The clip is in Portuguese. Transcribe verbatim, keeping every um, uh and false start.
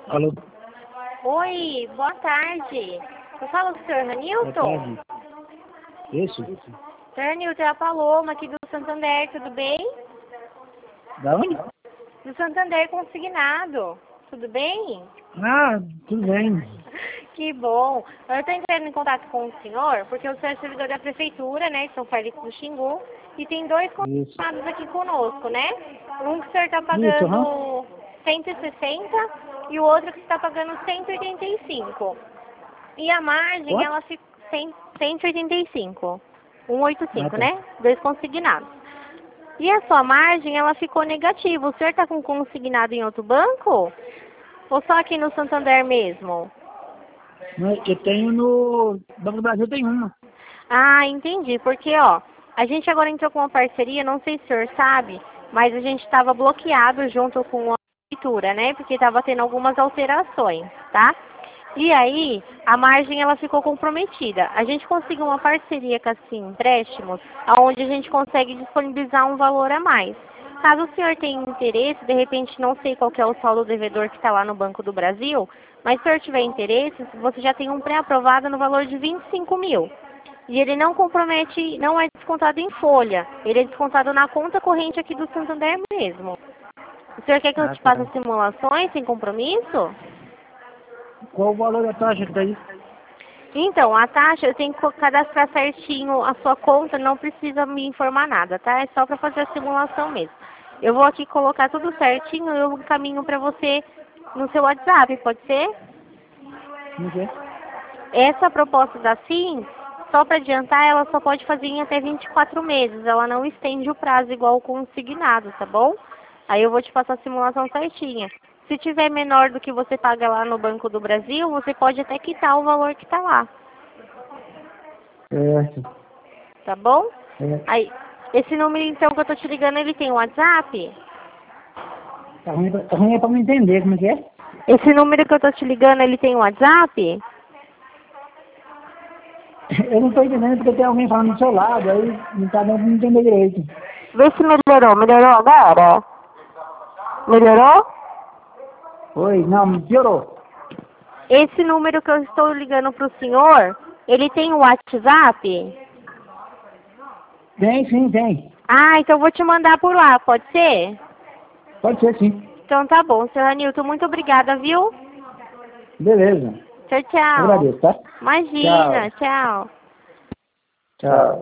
Alô? Oi, boa tarde. Eu falo com o senhor Boa Ranilton? tarde. Isso? senhor Ranilton, é a Paloma aqui do Santander, tudo bem? Da onde? Do Santander Consignado, tudo bem? Ah, tudo bem. Que bom. Eu estou entrando em contato com o senhor, porque o senhor é servidor da prefeitura, né, de São Félix do Xingu, e tem dois Isso. consignados aqui conosco, né? Um que o senhor está Isso, aham. pagando cento e sessenta e o outro que está pagando cento e oitenta e cinco. E a margem, Quanto? ela fica cento e oitenta e cinco. cento e oitenta e Ah, cinco, tá. né? Dois consignados. E a sua margem, ela ficou negativa. O senhor está com consignado em outro banco? Ou só aqui no Santander mesmo? Mas eu tenho no Banco do Brasil, tem uma. Ah, entendi. Porque, ó, a gente agora entrou com uma parceria, não sei se o senhor sabe, mas a gente estava bloqueado junto com a prefeitura, né? Porque estava tendo algumas alterações, tá? E aí, a margem ela ficou comprometida. A gente conseguiu uma parceria com a Sim Empréstimos, onde a gente consegue disponibilizar um valor a mais. Caso o senhor tenha interesse, de repente não sei qual que é o saldo devedor que está lá no Banco do Brasil, mas se o senhor tiver interesse, você já tem um pré-aprovado no valor de vinte e cinco mil. E ele não compromete, não é descontado em folha, ele é descontado na conta corrente aqui do Santander mesmo. O senhor quer que eu Ah, te tá. faça simulações sem compromisso? Qual o valor da taxa que tá aí? Então, a taxa, eu tenho que cadastrar certinho a sua conta, não precisa me informar nada, tá? É só para fazer a simulação mesmo. Eu vou aqui colocar tudo certinho e eu encaminho para você no seu WhatsApp, pode ser? Como que é? Essa proposta da Sim, só para adiantar, ela só pode fazer em até vinte e quatro meses, ela não estende o prazo igual o consignado, tá bom? Aí eu vou te passar a simulação certinha. Se tiver menor do que você paga lá no Banco do Brasil, você pode até quitar o valor que está lá. Certo. Tá bom? É. Aí, esse número então que eu tô te ligando, ele tem WhatsApp? Tá ruim, pra- tá ruim é pra me entender como é que é? Esse número que eu tô te ligando, ele tem WhatsApp? Eu não tô entendendo porque tem alguém falando do seu lado, aí não tá dando pra me entender direito. Vê se melhorou. Melhorou agora? Melhorou? Oi, não, piorou. Esse número que eu estou ligando pro senhor, ele tem WhatsApp? Tem, sim, tem. Ah, então eu vou te mandar por lá, pode ser? Pode ser, sim. Então tá bom, senhor Anilton, muito obrigada, viu? Beleza. Tchau, tchau. Agradeço, tá? Imagina, Tchau. tchau. Tchau.